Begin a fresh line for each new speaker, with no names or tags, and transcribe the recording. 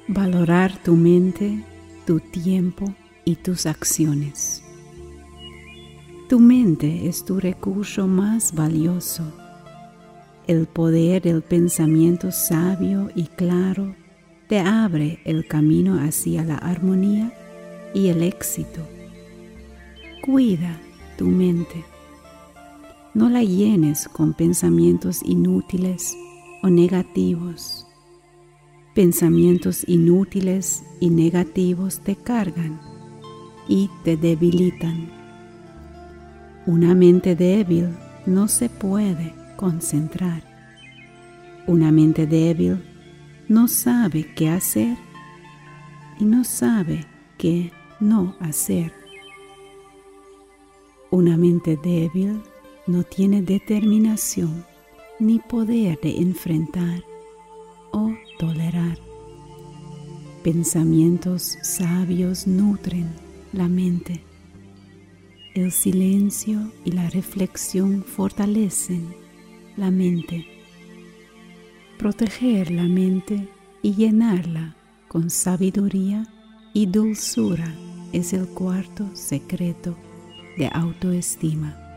Valorar tu mente, tu tiempo y tus acciones. Tu mente es tu recurso más valioso. El poder del pensamiento sabio y claro te abre el camino hacia la armonía y el éxito. Cuida tu mente. No la llenes con pensamientos inútiles o negativos. Pensamientos inútiles y negativos te cargan y te debilitan. Una mente débil no se puede concentrar. Una mente débil no sabe qué hacer y no sabe qué no hacer. Una mente débil no tiene determinación ni poder de enfrentar o tolerar. Pensamientos sabios nutren la mente. El silencio y la reflexión fortalecen la mente. Proteger la mente y llenarla con sabiduría y dulzura es el cuarto secreto de autoestima.